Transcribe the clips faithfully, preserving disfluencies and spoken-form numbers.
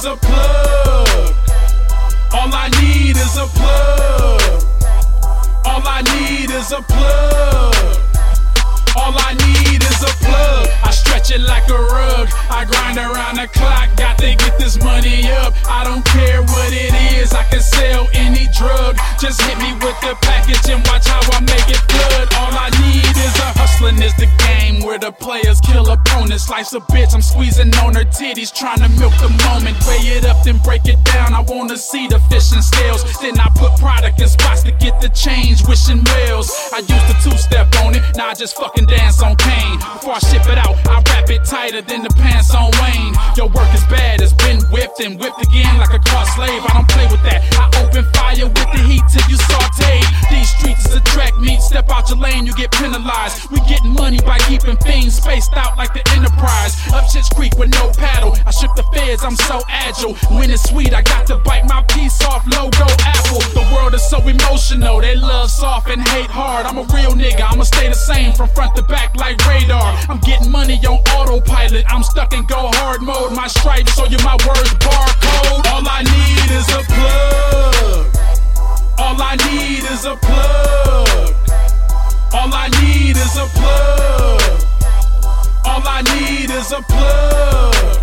a plug. All I need is a plug. All I need is a plug. All I need is a plug. I stretch it like a rug. I grind around the clock. Got to get this money up. I don't care what it is. I can sell any drug. Just hit me with the package and watch how I make it flood. All I need is a hustling is the game where the players kill opponents. Life's a bitch. I'm squeezing on her titties, trying to milk the moment. Weigh it up, then break it down. I wanna see the fish and scales. Then I put product in spots to get the change. Wishing wells. I used to two-step on it. Now I just fucking dance on Kane. Before I ship it out, I wrap it tighter than the pants on Wayne. Your work is bad, it's been whipped and whipped again like a cross slave. I don't play with that. I open fire with the heat till you saute. These streets is a track meet. Step out your lane, you get penalized. We getting money by keeping things spaced out like the Enterprise. Up Shit's Creek with no paddle. I shook the feds, I'm so agile. When it's sweet, I got to bite my piece off. Logo Apple. The world is so emotional. They love soft and hate hard. I'm a real nigga. I'ma stay the same from front to back like radar. I'm getting money on autopilot. I'm stuck in go hard mode. My stripes show you my words barcode. All I need is a plug. All I need is a plug. All I need is a plug. All I need is a plug.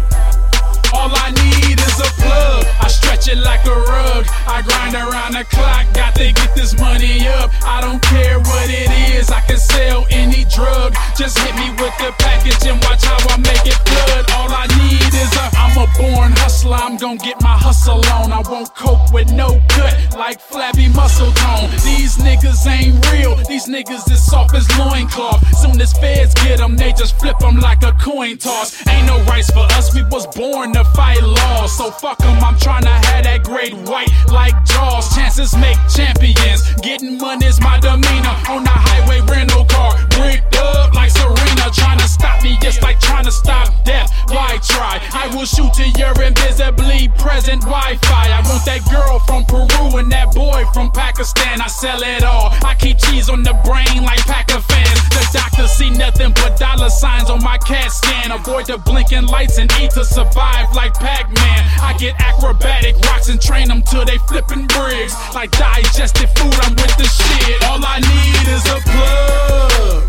All I need is a plug. I stretch it like a rug. I grind around the clock. Got to get this money up. I don't care what it is. I can sell any drug. Just hit me with the package and watch how I make it flood. All I need is a I'm a born hustler. I'm gon' get my hustle on. I won't cope with no cut like flabby muscle tone. These niggas ain't real. These niggas is soft as loincloth. Soon as feds get them, they just flip them like a coin toss. Ain't no rights for us. We was born to fight laws. So fuck them. I'm trying to have that great white like Jaws. Chances make champions. Getting money's my demeanor. On the highway rental car. Bricked up like Serena. Trying to stop me, it's like trying to stop death. Why try? I will shoot to your invisibly present Wi-Fi. I want that girl from Peru and that boy from Pakistan. I sell it all. I keep cheese on the brain like Packer fans. The doctors see nothing but dollar signs on my CAT scan. Avoid the blinking lights and eat to survive like Pac-Man. I get acrobatic rocks and train them till they flipping bricks. Like digested food, I'm with the shit. All I need is a plug.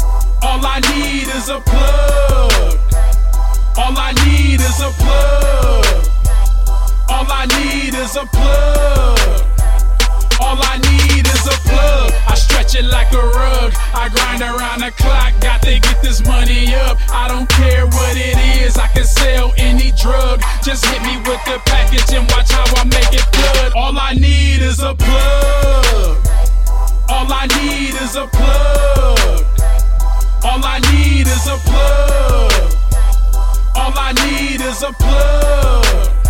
All I need is a plug. All I need is a plug. All I need is a plug. All I need is a plug. I stretch it like a rug. I grind around the clock. Got to get this money up. I don't care what it is. I can sell any drug. Just hit me with the package and watch how I make it flood. All I need is a plug. All I need is a plug. All I need is a plug. All I need is a plug.